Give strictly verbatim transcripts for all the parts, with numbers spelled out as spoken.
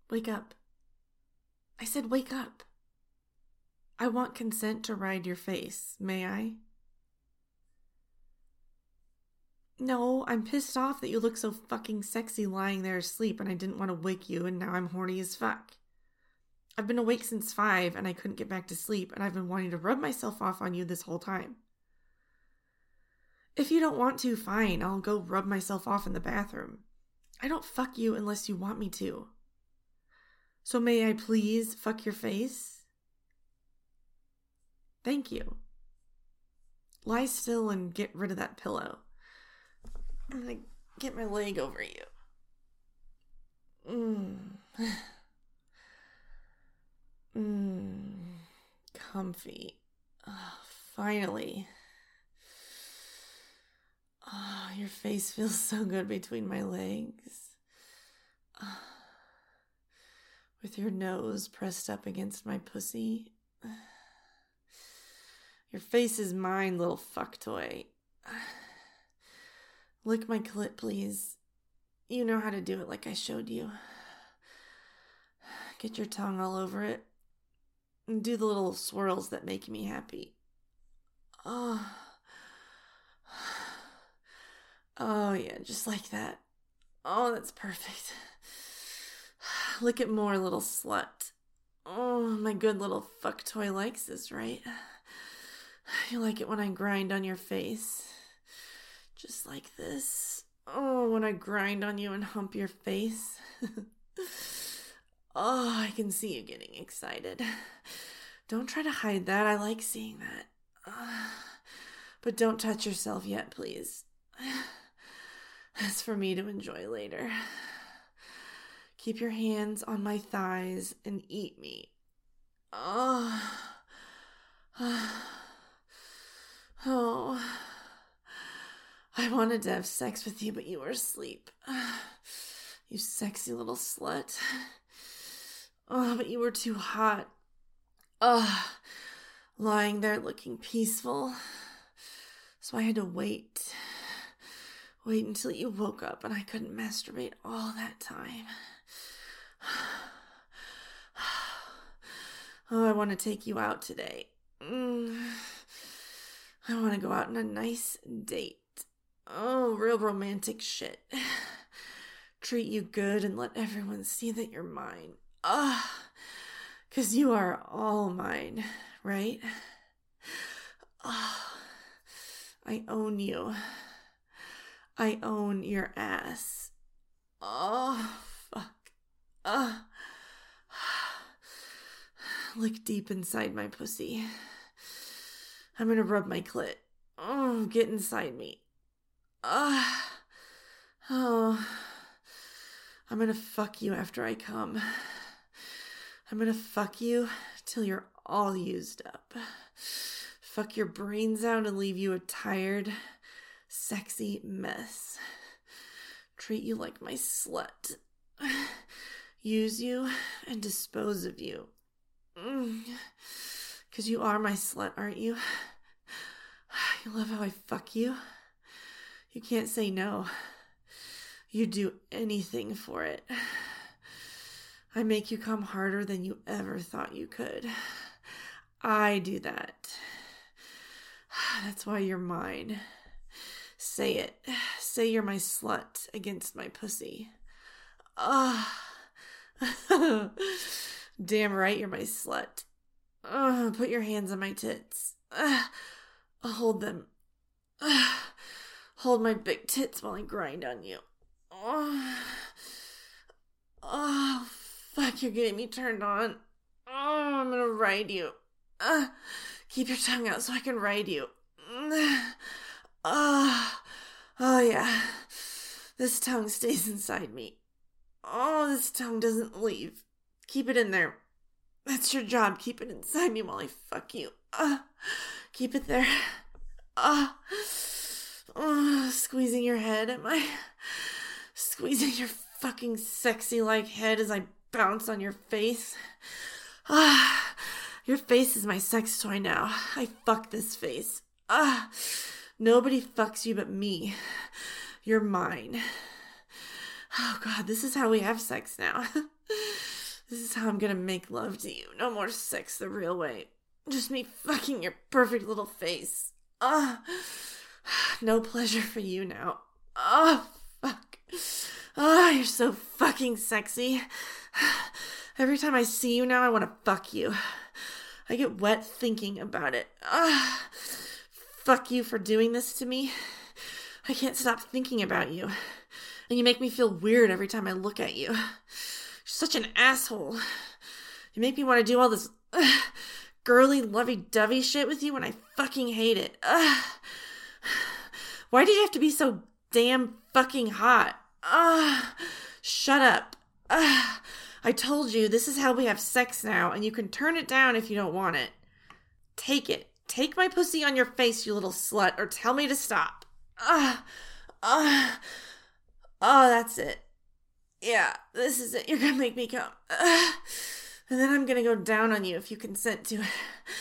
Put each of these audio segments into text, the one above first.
Wake up. I said wake up. I want consent to ride your face. May I? No, I'm pissed off that you look so fucking sexy lying there asleep and I didn't want to wake you and now I'm horny as fuck. I've been awake since five and I couldn't get back to sleep and I've been wanting to rub myself off on you this whole time. If you don't want to, fine, I'll go rub myself off in the bathroom. I don't fuck you unless you want me to. So may I please fuck your face? Thank you. Lie still and get rid of that pillow. I'm gonna get my leg over you. Mmm. Mmm. Comfy. Oh, finally. Oh, your face feels so good between my legs. Oh, with your nose pressed up against my pussy. Your face is mine, little fuck toy. Lick my clit, please. You know how to do it like I showed you. Get your tongue all over it. And do the little swirls that make me happy. Oh. Oh, yeah, just like that. Oh, that's perfect. Lick it more, little slut. Oh, my good little fuck toy likes this, right? You like it when I grind on your face. Just like this. Oh, when I grind on you and hump your face. Oh, I can see you getting excited. Don't try to hide that. I like seeing that. Uh, but don't touch yourself yet, please. That's for me to enjoy later. Keep your hands on my thighs and eat me. Oh. Oh. I wanted to have sex with you, but you were asleep. You sexy little slut. Oh, but you were too hot. Oh, lying there looking peaceful. So I had to wait. Wait until you woke up and I couldn't masturbate all that time. Oh, I want to take you out today. Mm. I want to go out on a nice date. Oh, real romantic shit. Treat you good and let everyone see that you're mine. Ah, oh, 'cause you are all mine, right? Oh, I own you. I own your ass. Oh, fuck. Ah. Look deep inside my pussy. I'm gonna rub my clit. Oh, get inside me. Ah. Oh. I'm gonna fuck you after I come. I'm gonna fuck you till you're all used up. Fuck your brains out and leave you a tired, sexy mess. Treat you like my slut. Use you and dispose of you. Mm. 'Cause you are my slut, aren't you? You love how I fuck you? You can't say no. You do anything for it. I make you come harder than you ever thought you could. I do that. That's why you're mine. Say it. Say you're my slut against my pussy. Ah. Oh. Damn right you're my slut. Oh, put your hands on my tits. Uh, hold them. Uh, hold my big tits while I grind on you. Oh. Oh, fuck, you're getting me turned on. Oh, I'm gonna ride you. Uh, keep your tongue out so I can ride you. Uh, oh, oh, yeah. This tongue stays inside me. Oh, this tongue doesn't leave. Keep it in there. That's your job. Keep it inside me while I fuck you. Uh, keep it there. Uh, uh, squeezing your head. Am I squeezing your fucking sexy-like head as I bounce on your face? Ah, uh, your face is my sex toy now. I fuck this face. Ah, uh, nobody fucks you but me. You're mine. Oh God, this is how we have sex now. This is how I'm gonna make love to you. No more sex the real way. Just me fucking your perfect little face. Ah, no pleasure for you now. Oh, fuck. Ah, you're so fucking sexy. Every time I see you now, I want to fuck you. I get wet thinking about it. Ah, fuck you for doing this to me. I can't stop thinking about you. And you make me feel weird every time I look at you. You're such an asshole. You make me want to do all this uh, girly, lovey-dovey shit with you when I fucking hate it. Uh, why did you have to be so damn fucking hot? Uh, shut up. Uh, I told you this is how we have sex now, and you can turn it down if you don't want it. Take it. Take my pussy on your face, you little slut, or tell me to stop. Uh, uh, oh, that's it. Yeah, this is it. You're gonna make me come. Uh, and then I'm gonna go down on you if you consent to it.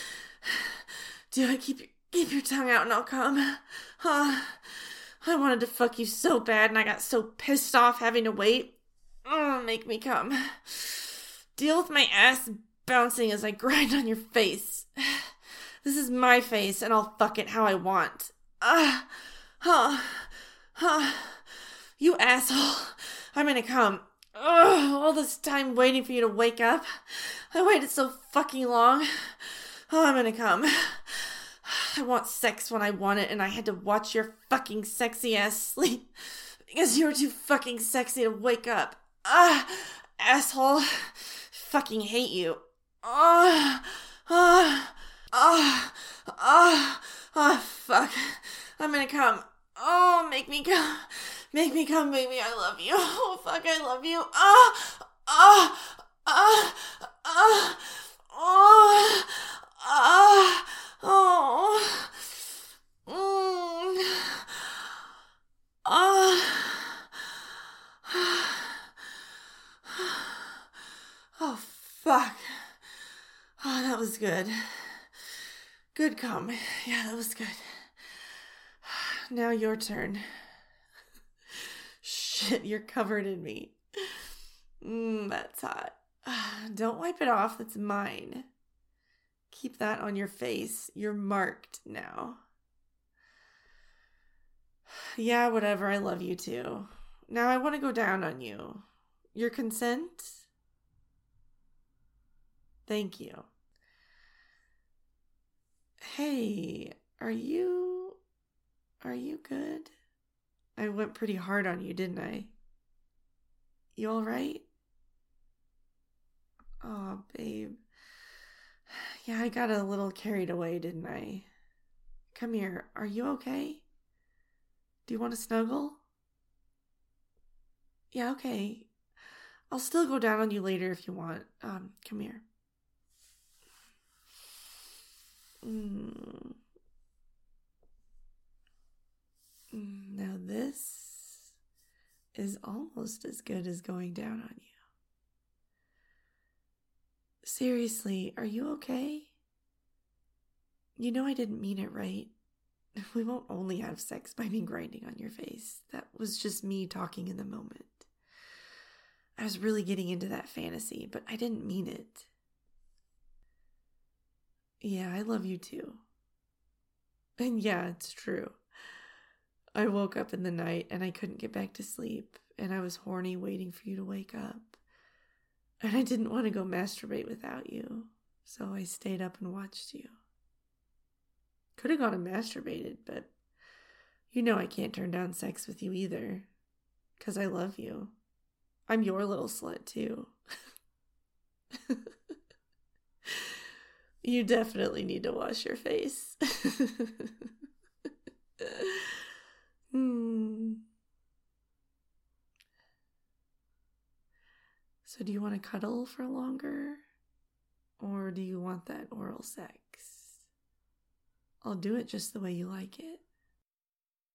Do it. Keep your, keep your tongue out and I'll come. Uh, I wanted to fuck you so bad and I got so pissed off having to wait. Oh, make me come. Deal with my ass bouncing as I grind on your face. This is my face and I'll fuck it how I want. Ah, uh, uh, uh, you asshole. I'm gonna come. Ugh, all this time waiting for you to wake up. I waited so fucking long. Oh, I'm gonna come. I want sex when I want it and I had to watch your fucking sexy ass sleep because you were too fucking sexy to wake up. Ah, asshole. Fucking hate you. Ah, ah, ah, ah, ah, fuck. I'm gonna come. Oh, make me come. Make me come, baby. I love you. Oh, fuck, I love you. Ah, ah, ah, ah, oh, ah, oh, mm, ah. Oh, fuck. Oh, that was good. Good cum. Yeah, that was good. Now your turn. Shit, you're covered in me. Mmm, that's hot. Don't wipe it off. That's mine. Keep that on your face. You're marked now. Yeah, whatever. I love you too. Now I want to go down on you. Your consent? Thank you. Hey, are you... Are you good? I went pretty hard on you, didn't I? You all right? Oh, babe. Yeah, I got a little carried away, didn't I? Come here. Are you okay? Do you want to snuggle? Yeah, okay. I'll still go down on you later if you want. Um, come here. Mm. Now this is almost as good as going down on you. Seriously, are you okay? You know I didn't mean it, right? We won't only have sex by me grinding on your face. That was just me talking in the moment. I was really getting into that fantasy, but I didn't mean it. Yeah, I love you too. And yeah, it's true. I woke up in the night and I couldn't get back to sleep, and I was horny waiting for you to wake up. And I didn't want to go masturbate without you, so I stayed up and watched you. Could have gone and masturbated, but you know I can't turn down sex with you either, because I love you. I'm your little slut too. You definitely need to wash your face. Hmm. So do you want to cuddle for longer? Or do you want that oral sex? I'll do it just the way you like it.